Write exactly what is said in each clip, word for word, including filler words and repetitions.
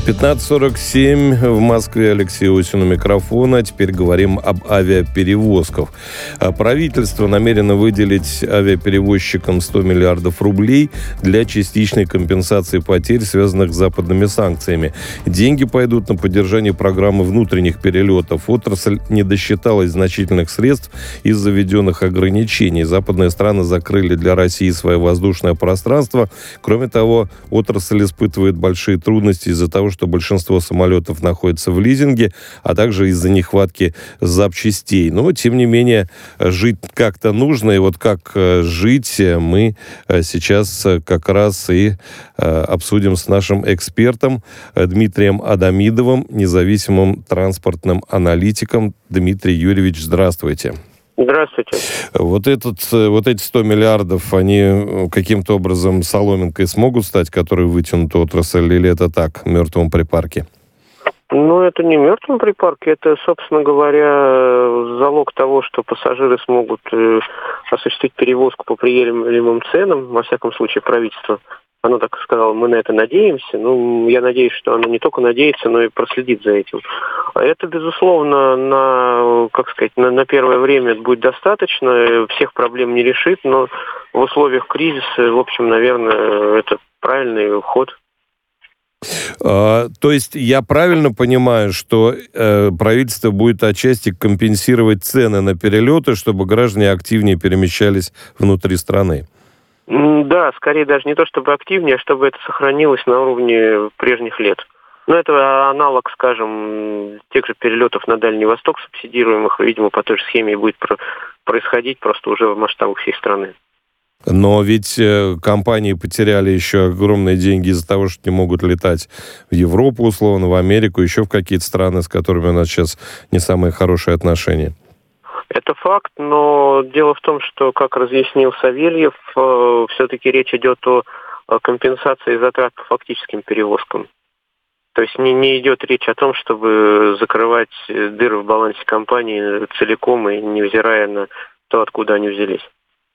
пятнадцать сорок семь в Москве. Алексей Осин у микрофона. Теперь говорим об авиаперевозках. Правительство намерено выделить авиаперевозчикам сто миллиардов рублей для частичной компенсации потерь, связанных с западными санкциями. Деньги пойдут на поддержание программы внутренних перелетов. Отрасль не досчиталась значительных средств из-за введенных ограничений. Западные страны закрыли для России свое воздушное пространство. Кроме того, отрасль испытывает большие трудности из-за того, что большинство самолетов находится в лизинге, а также из-за нехватки запчастей. Но, тем не менее, жить как-то нужно. И вот как жить мы сейчас как раз и обсудим с нашим экспертом Дмитрием Адамидовым, независимым транспортным аналитиком. Дмитрий Юрьевич, здравствуйте. Здравствуйте. Вот, этот, вот эти сто миллиардов, они каким-то образом соломинкой смогут стать, которые вытянут отрасль, или это так, мертвом припарке? Ну, это не мертвом припарке, это, собственно говоря, залог того, что пассажиры смогут э, осуществить перевозку по приемлемым ценам, во всяком случае, правительство. Оно так сказало, мы на это надеемся. Ну, я надеюсь, что оно не только надеется, но и проследит за этим. Это, безусловно, на, как сказать, на, на первое время будет достаточно, всех проблем не решит, но в условиях кризиса, в общем, наверное, это правильный ход. А, то есть я правильно понимаю, что э, правительство будет отчасти компенсировать цены на перелеты, чтобы граждане активнее перемещались внутри страны? Да, скорее даже не то чтобы активнее, а чтобы это сохранилось на уровне прежних лет. Но это аналог, скажем, тех же перелетов на Дальний Восток, субсидируемых, видимо, по той же схеме и будет происходить просто уже в масштабах всей страны. Но ведь э, компании потеряли еще огромные деньги из-за того, что не могут летать в Европу, условно, в Америку, еще в какие-то страны, с которыми у нас сейчас не самые хорошие отношения. Это факт, но дело в том, что, как разъяснил Савельев, э, все-таки речь идет о, о компенсации затрат по фактическим перевозкам. То есть не, не идет речь о том, чтобы закрывать дыры в балансе компании целиком и невзирая на то, откуда они взялись.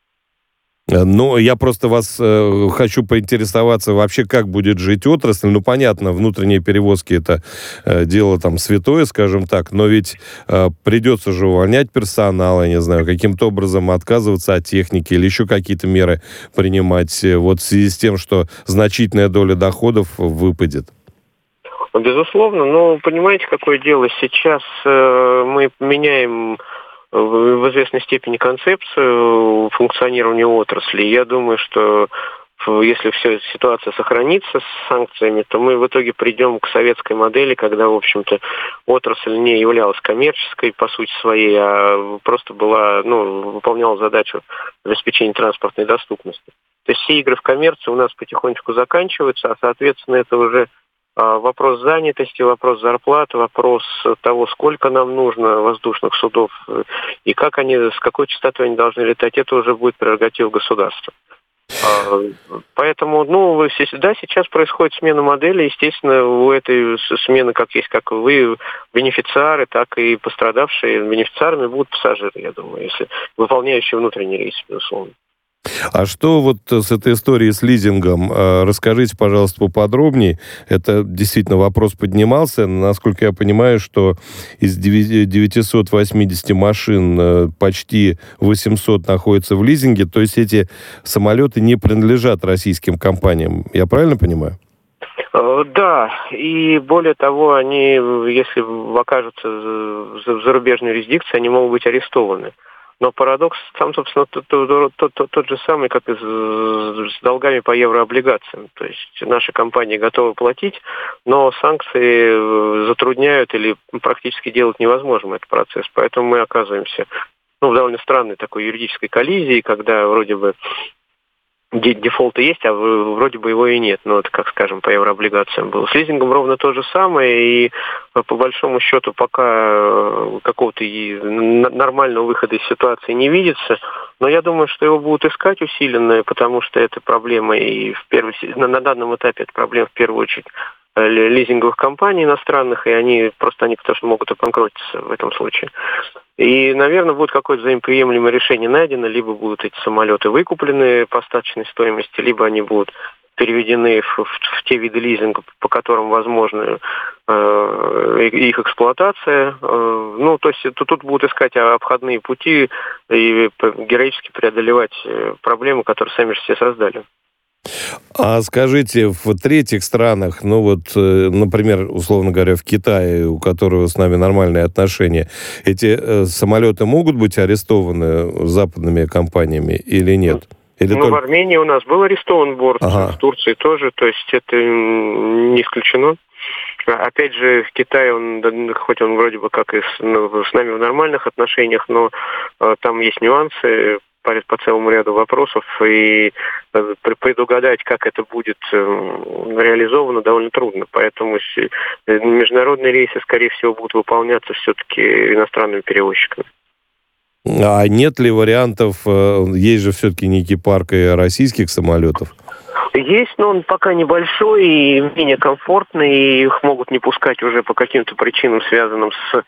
Ну, я просто вас э, хочу поинтересоваться вообще, как будет жить отрасль. Ну, понятно, внутренние перевозки – это э, дело там святое, скажем так, но ведь э, придется же увольнять персонал, я не знаю, каким-то образом отказываться от техники или еще какие-то меры принимать вот в связи с тем, что значительная доля доходов выпадет. Безусловно, но понимаете, какое дело? Сейчас э, мы меняем в известной степени концепцию функционирования отрасли. Я думаю, что если вся ситуация сохранится с санкциями, то мы в итоге придем к советской модели, когда, в общем-то, отрасль не являлась коммерческой по сути своей, а просто была, ну, выполняла задачу обеспечения транспортной доступности. То есть все игры в коммерцию у нас потихонечку заканчиваются, а, соответственно, это уже вопрос занятости, вопрос зарплаты, вопрос того, сколько нам нужно воздушных судов и как они, с какой частотой они должны летать, это уже будет прерогатива государства. Поэтому, ну, да, сейчас происходит смена модели, естественно, у этой смены, как есть, как вы, бенефициары, так и пострадавшие. Бенефициарами будут пассажиры, я думаю, если выполняющие внутренний рейс, безусловно. А что вот с этой историей с лизингом? Расскажите, пожалуйста, поподробнее. Это действительно вопрос поднимался. Насколько я понимаю, что из девятисот восьмидесяти машин почти восемьсот находятся в лизинге. То есть эти самолеты не принадлежат российским компаниям. Я правильно понимаю? Да, и более того, они, если окажутся в зарубежной юрисдикции, они могут быть арестованы. Но парадокс там, собственно, тот, тот, тот, тот же самый, как и с, с долгами по еврооблигациям. То есть наши компании готовы платить, но санкции затрудняют или практически делают невозможным этот процесс. Поэтому мы оказываемся ну, в довольно странной такой юридической коллизии, когда вроде бы дефолт есть, а вроде бы его и нет. Ну, это, как скажем, по еврооблигациям было. С лизингом ровно то же самое, и по большому счету пока какого-то нормального выхода из ситуации не видится. Но я думаю, что его будут искать усиленно, потому что это проблема и в первой, на, на данном этапе это проблема в первую очередь лизинговых компаний иностранных, и они просто они потому что могут обанкротиться в этом случае. И, наверное, будет какое-то взаимоприемлемое решение найдено, либо будут эти самолеты выкуплены по остаточной стоимости, либо они будут переведены в, в, в те виды лизинга, по которым возможна э, их эксплуатация. Э, ну, то есть то, тут будут искать обходные пути и героически преодолевать проблемы, которые сами же все создали. А скажите, в третьих странах, ну вот, например, условно говоря, в Китае, у которого с нами нормальные отношения, эти э, самолеты могут быть арестованы западными компаниями или нет? Или ну, только... в Армении у нас был арестован борт, ага. В Турции тоже, то есть это не исключено. Опять же, в Китае, он, хоть он вроде бы как и с, ну, с нами в нормальных отношениях, но э, там есть нюансы по, по целому ряду вопросов, и э, предугадать, как это будет э, реализовано, довольно трудно. Поэтому международные рейсы, скорее всего, будут выполняться все-таки иностранными перевозчиками. А нет ли вариантов, есть же все-таки некий парк и российских самолетов? Есть, но он пока небольшой и менее комфортный, и их могут не пускать уже по каким-то причинам, связанным с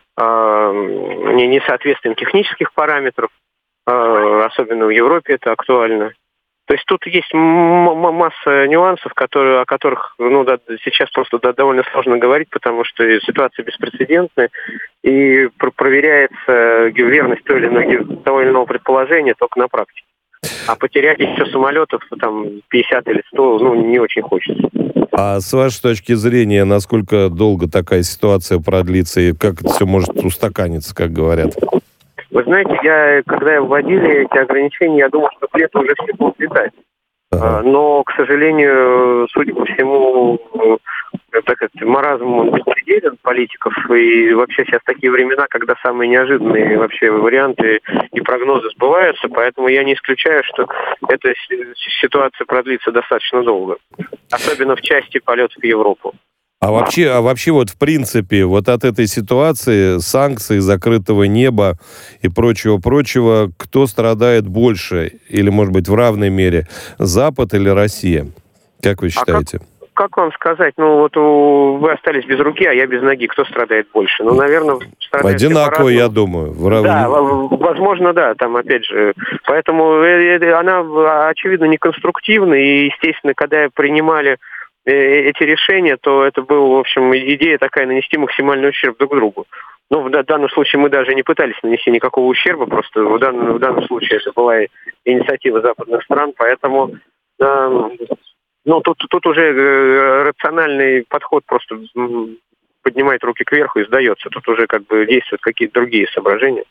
э, несоответствием технических параметров, э, особенно в Европе это актуально. То есть тут есть м- м- масса нюансов, которые, о которых ну, да, сейчас просто да, довольно сложно говорить, потому что ситуация беспрецедентная, и пр- проверяется верность того или, иного, того или иного предположения только на практике. А потерять еще самолетов там пятьдесят или сто, ну, не очень хочется. А с вашей точки зрения, насколько долго такая ситуация продлится, и как это все может устаканиться, как говорят? Вы знаете, я, когда вводили эти ограничения, я думал, что к лету уже все будут летать. Ага. Но, к сожалению, судя по всему, так как маразм он беспределен политиков, и вообще сейчас такие времена, когда самые неожиданные вообще варианты и прогнозы сбываются, поэтому я не исключаю, что эта ситуация продлится достаточно долго, особенно в части полетов в Европу. А вообще, а вообще вот в принципе, вот от этой ситуации, санкций, закрытого неба и прочего-прочего, кто страдает больше? Или, может быть, в равной мере? Запад или Россия? Как вы считаете? А как, как вам сказать? Ну, вот у, вы остались без руки, а я без ноги. Кто страдает больше? Ну, наверное, страдает одинаково, я думаю. В... Да, возможно, да, там, опять же. Поэтому она, очевидно, неконструктивна. И, естественно, когда принимали эти решения, то это была, в общем, идея такая нанести максимальный ущерб друг другу. Ну, в данном случае мы даже не пытались нанести никакого ущерба, просто в данном, в данном случае это была инициатива западных стран, поэтому э, ну, тут, тут уже э, рациональный подход просто поднимает руки кверху и сдается. Тут уже как бы действуют какие-то другие соображения.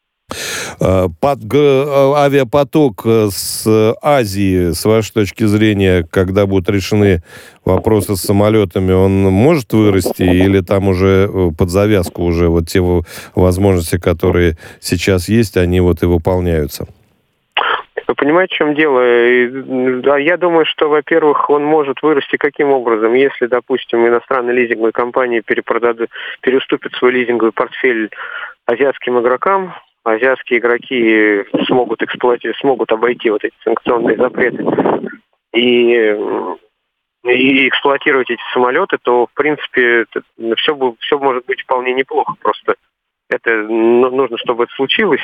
Под, авиапоток с Азии, с вашей точки зрения, когда будут решены вопросы с самолетами, он может вырасти или там уже под завязку уже вот те возможности, которые сейчас есть, они вот и выполняются? Вы понимаете, в чем дело? Я думаю, что, во-первых, он может вырасти каким образом? Если, допустим, иностранные лизинговые компании перепродадут, переуступят свой лизинговый портфель азиатским игрокам, азиатские игроки смогут эксплуатировать, смогут обойти вот эти санкционные запреты и, и эксплуатировать эти самолеты, то, в принципе, это, все, все может быть вполне неплохо. Просто это нужно, чтобы это случилось.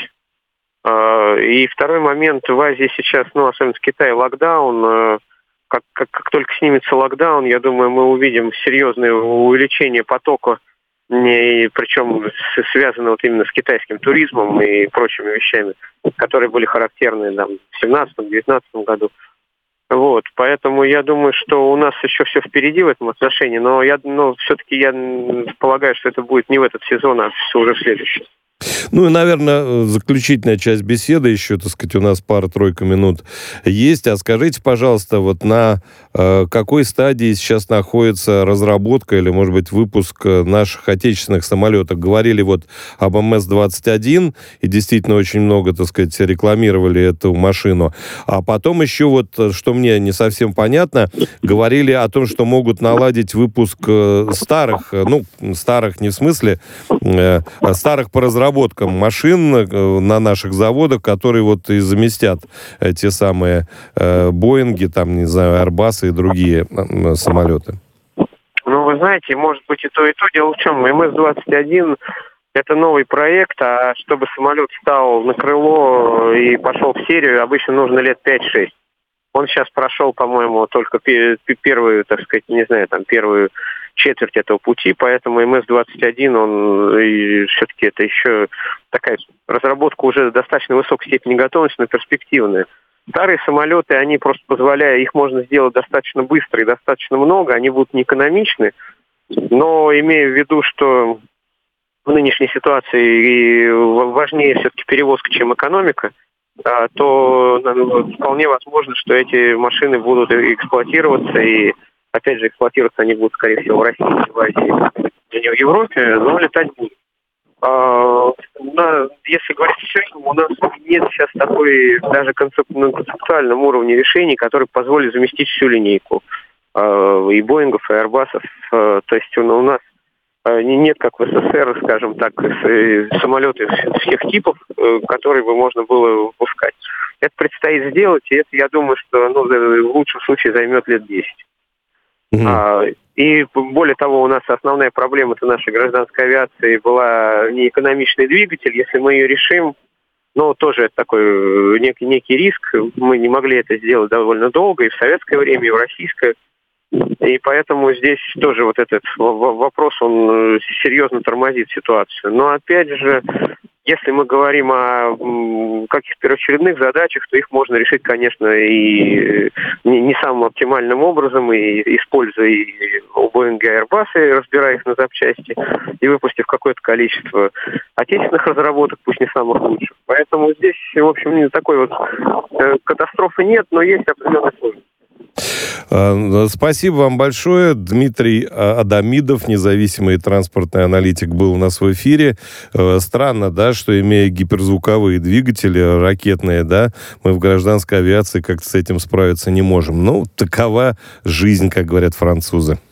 И второй момент, в Азии сейчас, ну, особенно в Китае, локдаун. Как, как, как только снимется локдаун, я думаю, мы увидим серьезное увеличение потока, и причем связано вот именно с китайским туризмом и прочими вещами, которые были характерны там, в семнадцатом-девятнадцатом году. Вот, поэтому я думаю, что у нас еще все впереди в этом отношении, но я, ну, все-таки я полагаю, что это будет не в этот сезон, а все уже в следующем. Ну и, наверное, заключительная часть беседы, еще, так сказать, у нас пара-тройка минут есть. А скажите, пожалуйста, вот на э, какой стадии сейчас находится разработка или, может быть, выпуск наших отечественных самолетов? Говорили вот об эм эс двадцать один, и действительно очень много, так сказать, рекламировали эту машину. А потом еще вот, что мне не совсем понятно, говорили о том, что могут наладить выпуск старых, ну, старых не в смысле, э, старых по разработке, разработкам машин на наших заводах, которые вот и заместят те самые э, Боинги, там, не знаю, Airbus и другие э, самолеты. Ну, вы знаете, может быть и то, и то. Дело в чем, эм эс двадцать один это новый проект, а чтобы самолет встал на крыло и пошел в серию, обычно нужно лет пять-шесть. Он сейчас прошел, по-моему, только первую, так сказать, не знаю, там первую четверть этого пути, поэтому эм эс двадцать один, он все-таки это еще такая разработка уже достаточно высокой степени готовности, но перспективная. Старые самолеты, они просто позволяют, их можно сделать достаточно быстро и достаточно много, они будут неэкономичны, но имея в виду, что в нынешней ситуации важнее все-таки перевозка, чем экономика, то вполне возможно, что эти машины будут эксплуатироваться, и опять же эксплуатироваться они будут, скорее всего, в России, в Азии, не в Европе, но летать будут. А, на, если говорить в целом, у нас нет сейчас такой даже концеп- на концептуальном уровне решений, которые позволят заместить всю линейку а, и Боингов, и Airbus'ов. А, то есть у, у нас а, нет, как в эс эс эс эр, скажем так, с, самолеты всех типов, которые бы можно было выпускать. Это предстоит сделать, и это, я думаю, что ну, в лучшем случае займет лет десять. Mm-hmm. А, и более того, у нас основная проблема-то нашей гражданской авиации была не экономичный двигатель. Если мы ее решим, ну, тоже это такой некий, некий риск. Мы не могли это сделать довольно долго и в советское время, и в российское. И поэтому здесь тоже вот этот вопрос, он серьезно тормозит ситуацию. Но опять же, если мы говорим о каких-то первоочередных задачах, то их можно решить, конечно, и не самым оптимальным образом, и используя и Boeing и Airbus, и разбирая их на запчасти, и выпустив какое-то количество отечественных разработок, пусть не самых лучших. Поэтому здесь, в общем, такой вот катастрофы нет, но есть определенные сложности. Спасибо вам большое. Дмитрий Адамидов, независимый транспортный аналитик, был у нас в эфире. Странно, да, что имея гиперзвуковые двигатели, ракетные, да, мы в гражданской авиации как-то с этим справиться не можем. Ну, такова жизнь, как говорят французы.